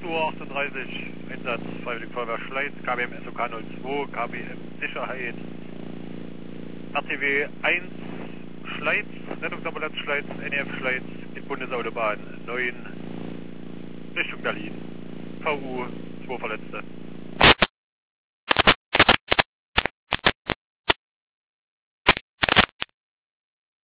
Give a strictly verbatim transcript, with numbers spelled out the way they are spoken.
Uhr achtunddreißig, Einsatz Freiwillige Feuerwehr Schleiz, K B M S O K null zwei, K B M Sicherheit, R T W eins Schleiz, Rettungsambulanz Schleiz, N E F Schleiz, in Bundesautobahn neun, Richtung Berlin, V U, zwei Verletzte.